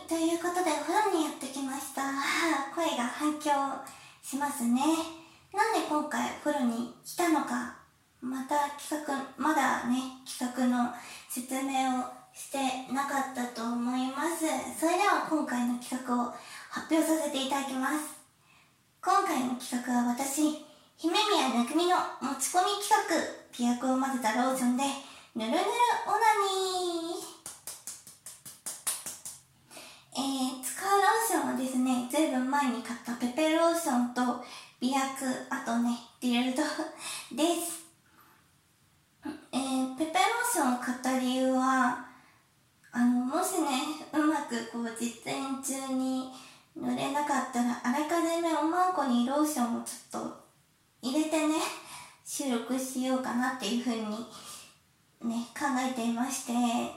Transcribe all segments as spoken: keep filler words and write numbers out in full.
い、ということでお風呂にやってきました。声が反響しますね。なんで今回お風呂に来たのか、また企画、まだね、企画の説明をしてなかったと思います。それでは今回の企画を発表させていただきます。今回の企画は私、姫宮なくみの持ち込み企画、美薬を混ぜたローションで、ぬるぬるオナニー。えー、使うローションはですね、ずいぶん前に買ったペペローションと美薬、あとね、ディルドです。えー、ペペローションを買った理由は、あの、もしね、うまくこう実演中に塗れなかったら、あらかじめおまんこにローションをちょっと入れてね、収録しようかなっていう風にね、考えていまして、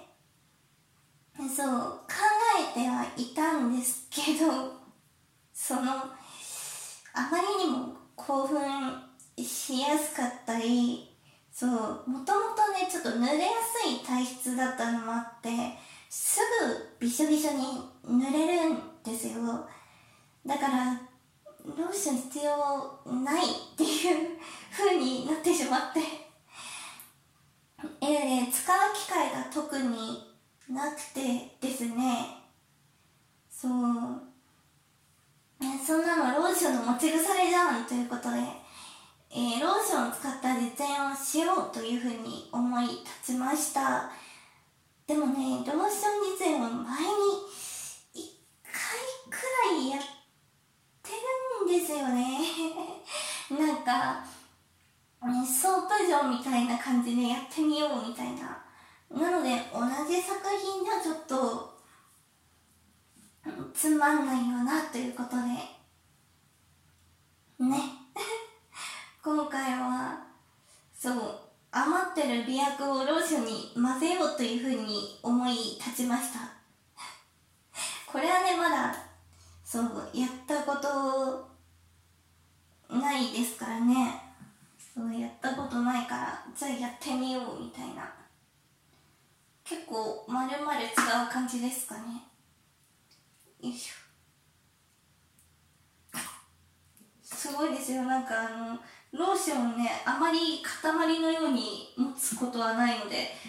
そう、考えてはいたんですけど、その、あまりにも興奮しやすかったり、そう、もともとね、ちょっと濡れやすい体質だったのもあって、すぐびしょびしょに濡れるんですよ。だから、ローション必要ないっていう風になってしまって、えーね、使う機会が特になくてですね、そう、ね、そんなのローションの持ち腐れじゃんということで、えー、ローションを使った実演をしようというふうに思い立ちました。でもね、ローション実演を前にいっかいくらいやってるんですよね。なんか、ね、ソープ状みたいな感じでやってみようみたいな。なので、同じ作品じゃちょっと、つまんないよなということで、ね。今回は、そう、余ってる美薬をローションに混ぜようというふうに思い立ちました。これはね、まだ、そう、やったことないですからね。そう、やったことないから、じゃあやってみようみたいな。結構、まるまる使う感じですかね。よいしょ。すごいですよ。なんかあの、ローションをね、あまり塊のように持つことはないので、いや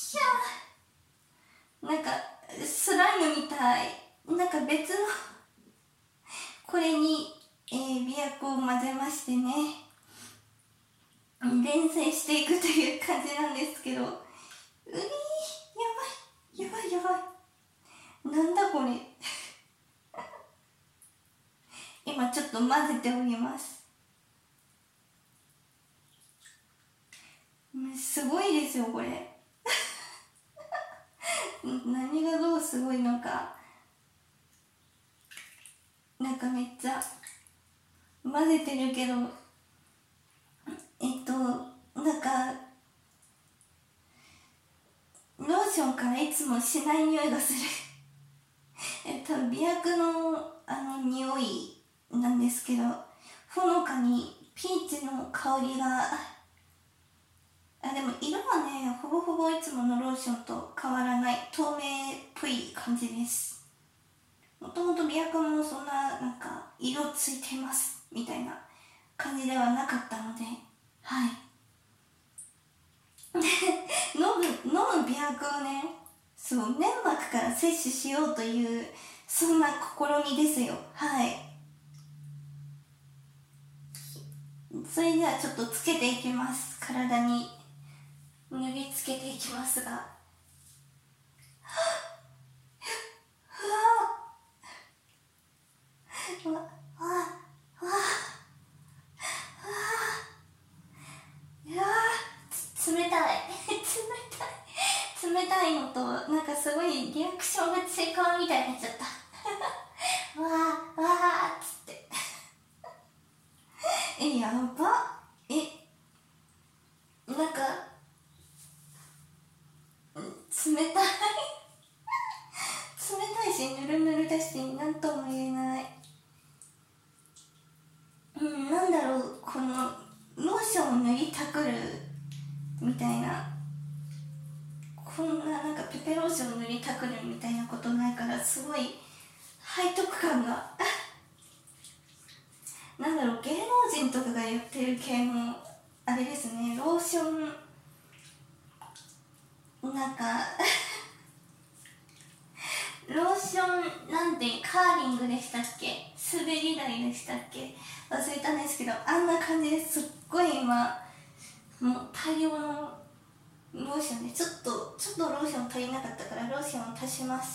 ー、なんか、スライムみたい。なんか別の、これに、えー、美薬を混ぜましてね、連成していくという感じなんですけど、ういー、やばい、やばいやばい。なんだこれ。今ちょっと混ぜております。すごいですよ、これ。何がどうすごいのか。なんかめっちゃ混ぜてるけど、えっと、なんか、ローションからいつもしない匂いがする。え、多分美薬のあの匂いなんですけど、ほのかにピーチの香りが、あ、でも色はね、ほぼほぼいつものローションと変わらない透明っぽい感じです。もともと美薬もそんななんか色ついてますみたいな感じではなかったので、はい。で、飲む、飲む美薬をね、そう、粘膜から摂取しようという、そんな試みですよ。はい。それではちょっとつけていきます。体に塗りつけていきますが。うわ、わあ、わあ、わあ、いやー、冷たい。冷たい。冷たいのと、なんかすごいリアクションが違うみたいになっちゃった。わあ、わあ、つって。え、やば。え、なんか、冷たい。冷たいし、ぬるぬるだし、なんとも言えない。うん、なんだろう、この、ローションを塗りたくる、みたいな。こんな、なんかペペローションを塗りたくるみたいなことないから、すごい、 背徳感がなんだろう、芸能人とかがやってる系のあれですね、ローションなんかローションなんてカーリングでしたっけ、滑り台でしたっけ、忘れたんですけど、あんな感じですっごい今もう大量のローションでちょっとちょっとローション足りなかったからローションを足します。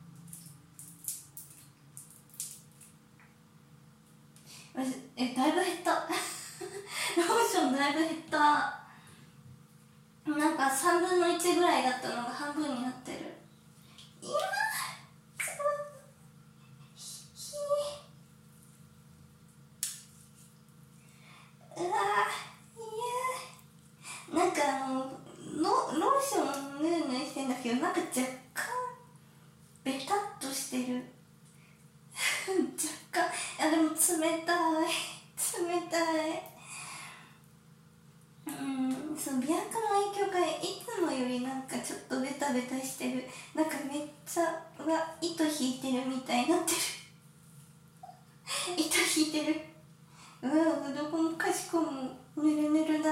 え、だいぶ減ったローションだいぶ減った。なんかさんぶんのいちぐらいだったのが半分になってる。いやーすごい、うわー、いやーなんかあの ロ, ローションヌーヌーしてんだけど、なんか若干ベタっとしてる若干、あでも冷たい冷たい。うん、その美白の影響がいつもよりなんかちょっとベタベタしてる。なんかめっちゃうわ糸引いてるみたいになってる糸引いてる。うわどこもかしこもぬるぬるだ。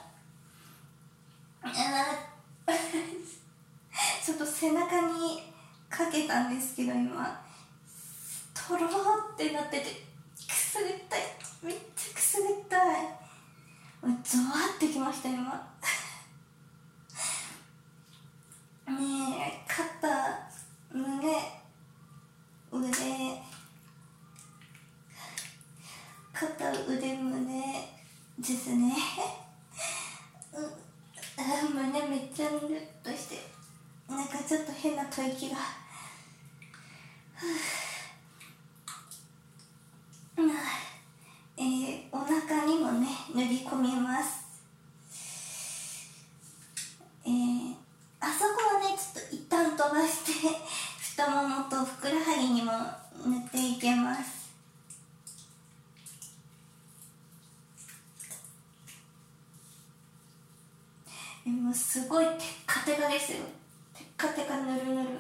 あちょっと背中にかけたんですけど今とろーってなっててくすぐったい、めっちゃくすぐったい。ゾワってきました今ねえ、肩、胸、腕、肩、腕、胸ですねうあ胸めっちゃぬるっとして、なんかちょっと変な吐息がえー、お腹にもね塗り込みます。えー、あそこはねちょっと一旦飛ばして太ももとふくらはぎにも塗っていきます。えもうすごいテッカテカですよ、テッカテカぬるぬる、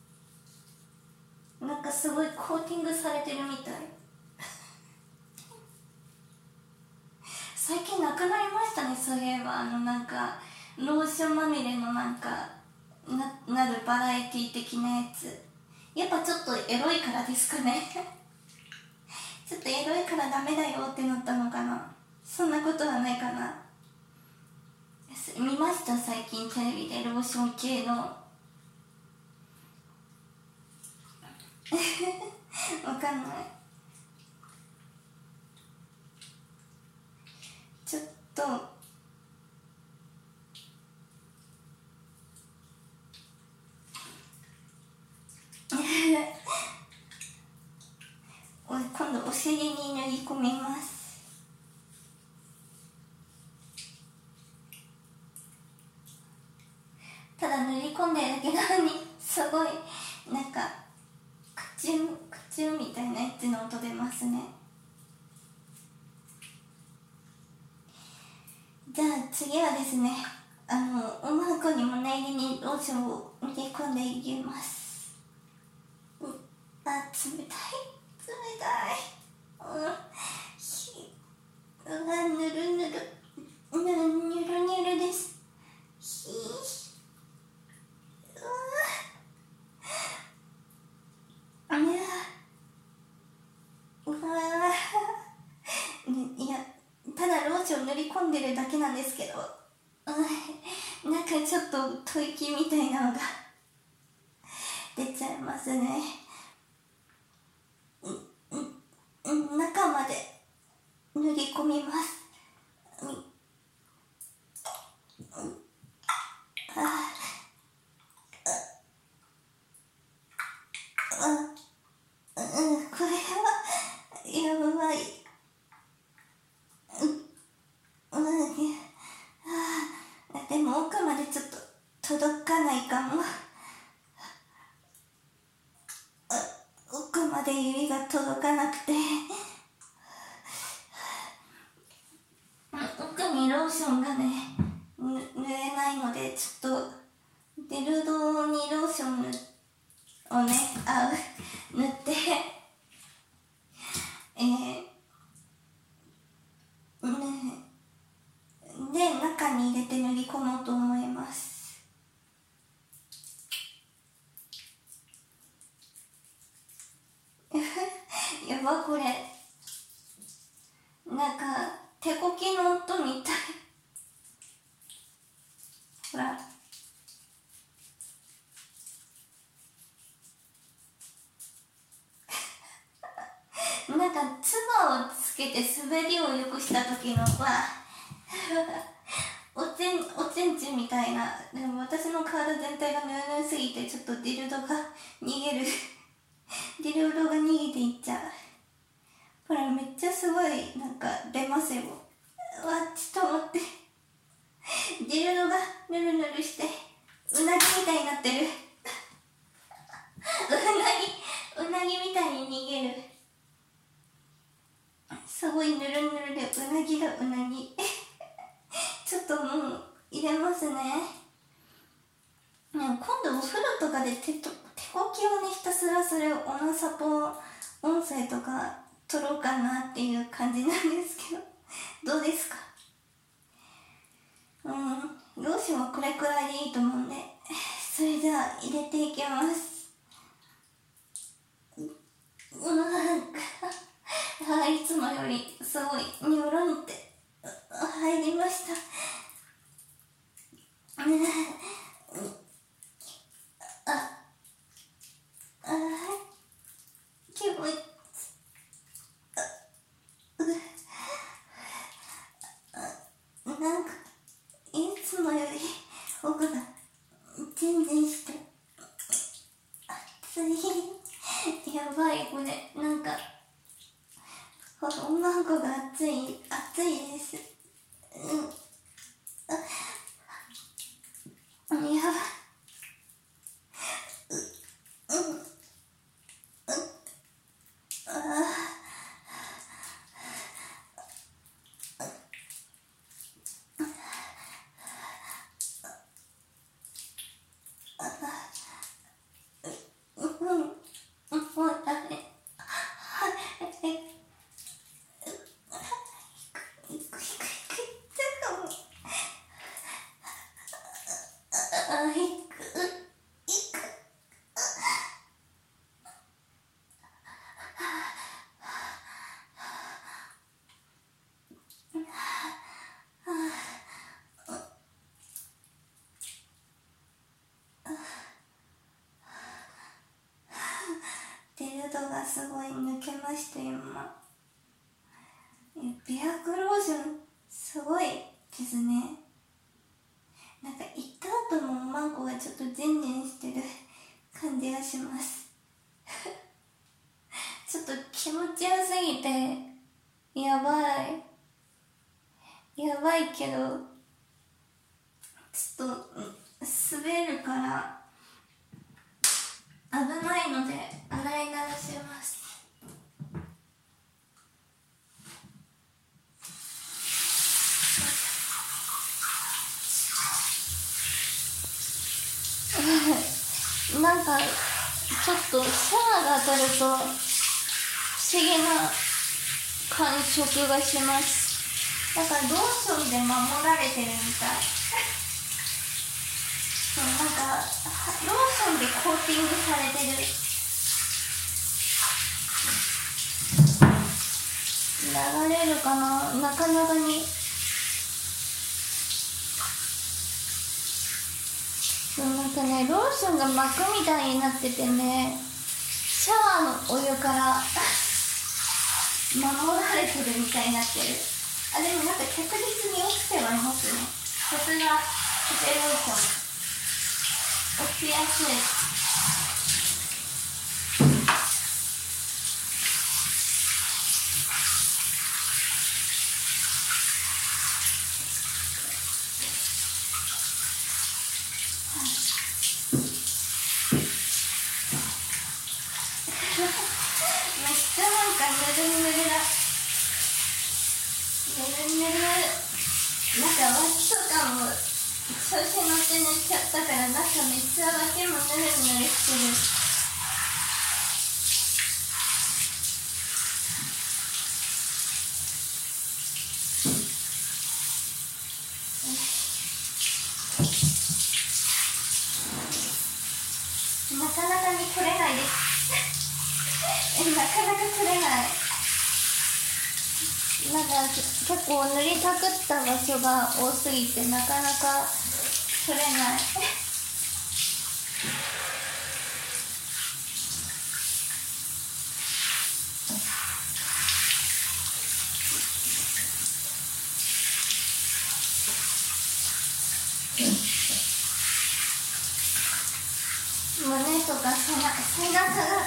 なんかすごいコーティングされてるみたい最近なくなりましたね、そういえば。あのなんかローションまみれのなんか な, なるバラエティ的なやつ、やっぱちょっとエロいからですかねちょっとエロいからダメだよってなったのかな、そんなことはないかな。見ました最近テレビでローション系のわかんない、ちょっとおい今度お尻に塗り込みます。ただ塗り込んでるだけなのにすごいなんか口口みたいなやつの音出ますね。じゃあ次はですね、あのおまんこにも念入りにローションを塗り込んでいきます。うあ冷たい冷たい、うんひうわぬるぬるぬるぬるぬるです。ひうわいやうわね、いやただローション塗り込んでるだけなんですけど、うん、なんかちょっと吐息みたいなのが出ちゃいますね。うんうん、中まで塗り込みます。うんうん、ああうん、これはやばい。うん、うん、あでも奥までちょっと届かないかも。奥まで指が届かなくて奥にローションがね塗れないので、ちょっとデルドにローション塗をね、あ塗ってえー、ねで中に入れて塗り込もうと思います。やば、これなんか手こきの音みたい。ほらなんかつばをつけて滑りを良くした時のはおちんおちんちんみたいな。でも私の体全体がぬるぬすぎてちょっとディルドが逃げるディルドが逃げていっちゃう。ほらめっちゃすごいなんか出ますよ。わっちと思ってディルドがぬるぬるしてうなぎみたいになってるうなぎうなぎみたいに逃げる。すごいぬるぬるでうなぎがうなぎちょっともう入れますね。今度お風呂とかで手と手こきをねひたすらするオナサポ音声とか撮ろうかなっていう感じなんですけどどうですか？うんローションはこれくらいでいいと思うんで、それじゃあ入れていきます。うわあいつもよりすごいニョロンって入りました。ああ気持ちなんかいつもより奥が全然して熱い。やばいこれなんか女の子が熱い熱いです。うんあやばい。うんうんあディルドがすごい抜けました今。美白ローションすごいですね。なんか行った後もマンコがちょっとジェンジェンしてる感じがしますちょっと気持ちよすぎてやばいやばいけどちょっと滑るから危ないので洗い流します。なんかちょっとシャワーが当たると不思議な感触がします。だからローションで守られてるみたいそうなんかローションでコーティングされてる。流れるかな、なかなかにそうなんかねローションが膜みたいになっててねシャワーのお湯から守られてるみたいになってる。あでもなんか確実に落ちてはいますね。さすがエローション落ちやすい。めっちゃなんかぬるぬるだ。ぬるぬるなんか脇とかも調子乗って寝ちゃったから中めっちゃ脇もぬるぬるしてる。 なかなかに取れないですなかなか取れない。なんか結構塗りたくった場所が多すぎてなかなか取れない胸とか背中背中が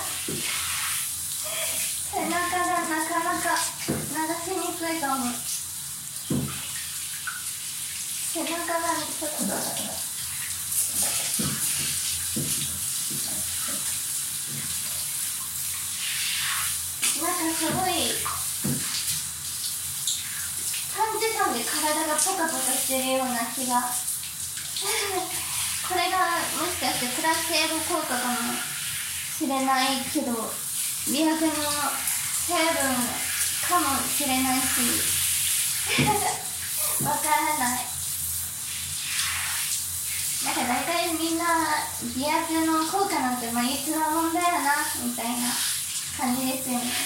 背中がなかなか流しにくいかも。背中がちょっとなんかすごい短時間で体がポカポカしてるような気がこれがもしかしてプラセーボ効果かもしれないけど美白の成分かもしれないしわからない。なんか大体みんな美白の効果なんてまあいつのもんだよなみたいな感じですよね。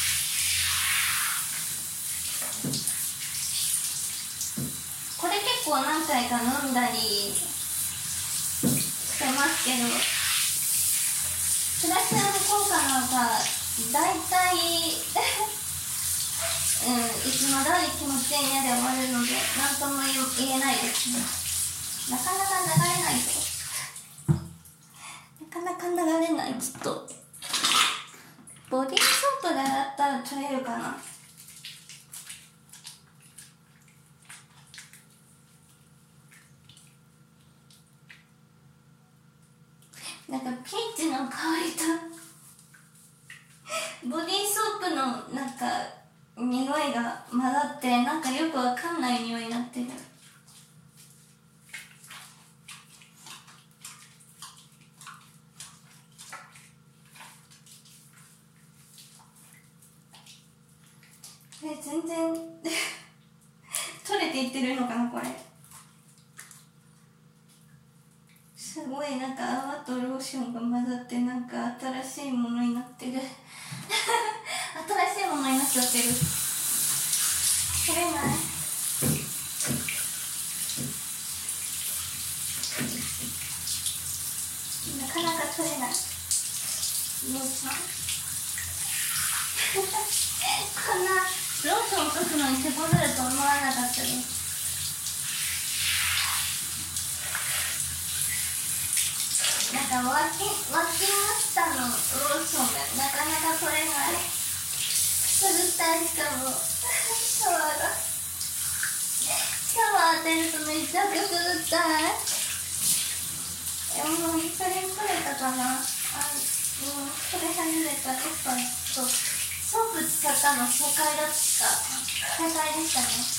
これ結構何回か飲んだりしてますけどプラセボ効果なんか大体うん、いつも通り気持ちいいねで終わるので何とも言えないですね。なかなか流れないとなかなか流れない。ちょっとボディーソープで洗ったら取れるかな。なんかピーチの香りとボディーソープのなんか匂いが混ざってなんかよくわかんない匂いになってる。え全然取れていってるのかなこれ。すごいなんか泡とローションが混ざってなんか新しいものになってる新しいものになっちゃってる。取れないなかなか取れない。ローションこんなローション描くのに手こずると思わなかったです。なんか脇脇下のローションがなかなか取れない。くすぐったい。しかもシャワーがシャワー当てるとめっちゃくすぐったい。えもうそれ取れたかなあ。もう取れ始めた。やっぱそうソープ使ったの正解だった。正解でしたね。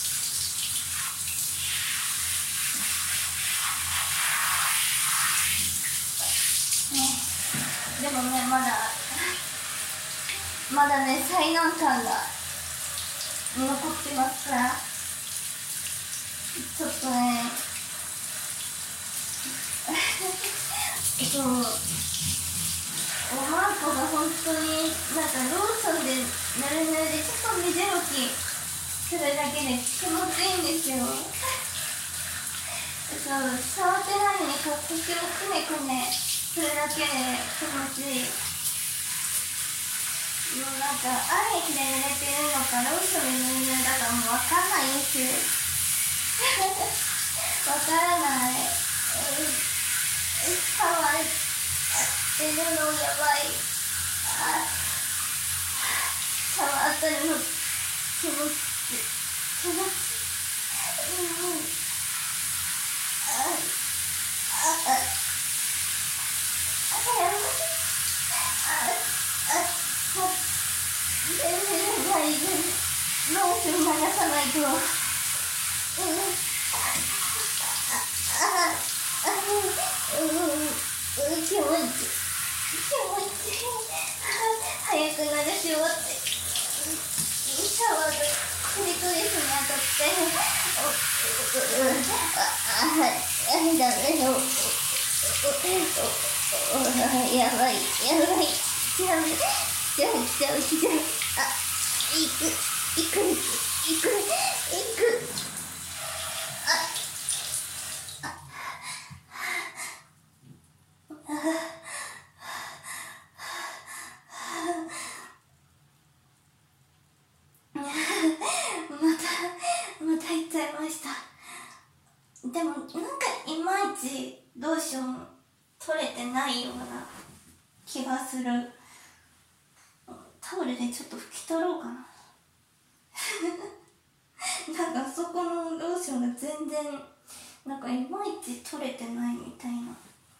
でもねまだまだね最難関が残ってますからちょっとねそうおまんこが本当になんかローションでぬるぬるでちょっと水拭きするだけで気持ちいいんですよ。そう触ってないのにこう腰をくねくねするだけで気持ちいい。もうなんか愛液で濡れてるのかローションで濡れるだかもう分かんないんですよ分からない。シャワー当てるのやばい。あシャワー当てるの気持ち気持ちうんあああ全然ないでローション流さないと。うんあああうんうん気持ち気持ち早く流し終わってシャワーがクリトリスに当たってああダメよー、やばい、やばい。来ちゃう、来ちゃう、来ちゃう、来ちゃう。あ、行く、行く、行く、行く、行く。あ、あ、あ、また、また行っちゃいました。でも、なんかいまいちローション取れてないような気がする。タオルでちょっと拭き取ろうかな。なんかそこのローションが全然なんかいまいち取れてないみたいな。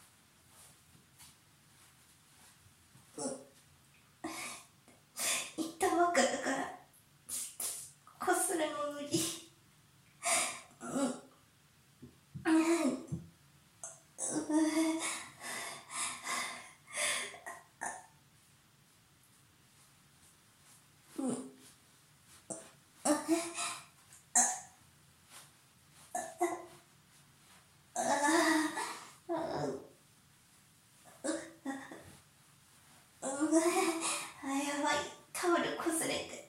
行ったばっかだからこするの無理。うん、うん、うん、あ、やばい、タオルこすれて。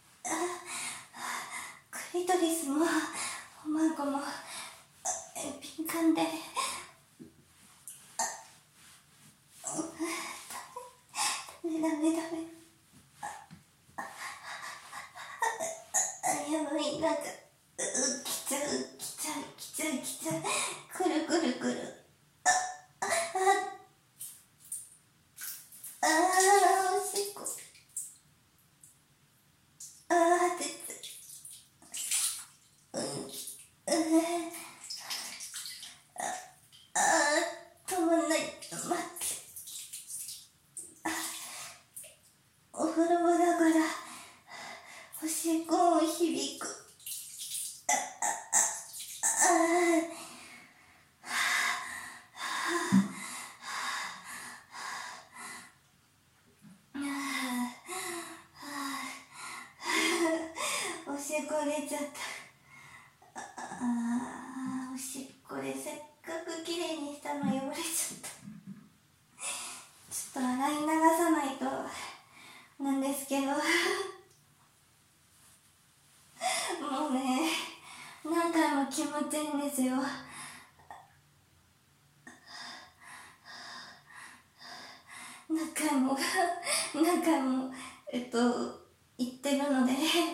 クリトリスもおまんこも敏感で、ダメダメダメ。あ、やばい、なんかう来ちゃう、来ちゃう、来ちゃう、来ちゃう、くるくるくる。あ、あ、あ、あ、おしっこ。あー、出て、うん、うん、あー、止まんない、待って。お風呂場だからおしっこも響く。あ、あ、あ、おしっこ出ちゃった。あ、おしっこでせっかくきれいにしたの汚れちゃった。ちょっと洗い流さないとなんですけど。もうね、何回も気持ちいいんですよ。何回も何回もえっと言ってるので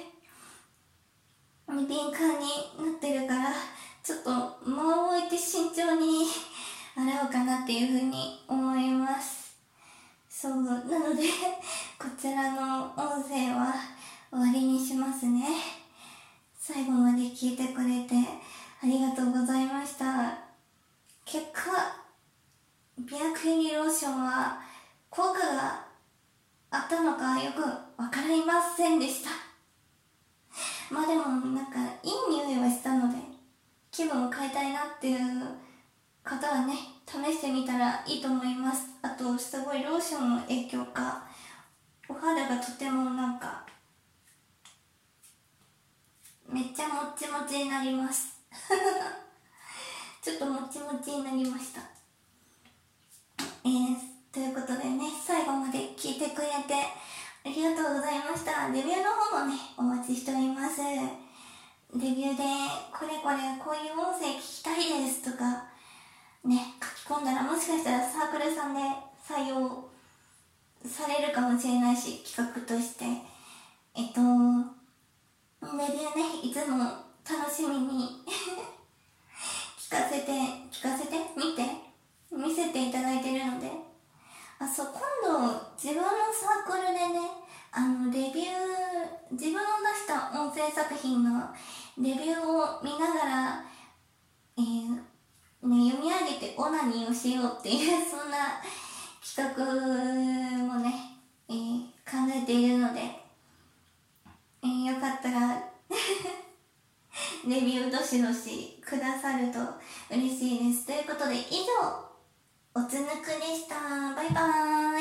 敏感になってるから、ちょっと間を置いて慎重に洗おうかなっていうふうに思います。そうなのでこちらの音声は終わりにしますね。最後まで聞いてくれてありがとうございました。結果、美白入りローションは効果があったのかよくわかりませんでした。まあでもなんかいい匂いはしたので、気分を変えたいなっていう方はね、試してみたらいいと思います。あとすごいローションの影響か、お肌がとてもなんかめっちゃもっちもちになりますちょっともちもちになりました。えー、ということでね、最後まで聞いてくれてありがとうございました。レビューの方もね、お待ちしております。レビューでこれこれこういう音声聞きたいですとかね、書き込んだらもしかしたらサークルさんで採用されるかもしれないし、企画としてえっとレビューね、いつも楽しみに聞かせて聞かせて見て見せていただいてるので、あ、そう、今度自分のサークルでね、あのレビュー、自分の出した音声作品のレビューを見ながら、えーね、読み上げてオナニーをしようっていうそんな企画もね、えー、考えているので、えー、よかったらレビューどしどしくださると嬉しいです。ということで以上、おつぬくでした。バイバーイ。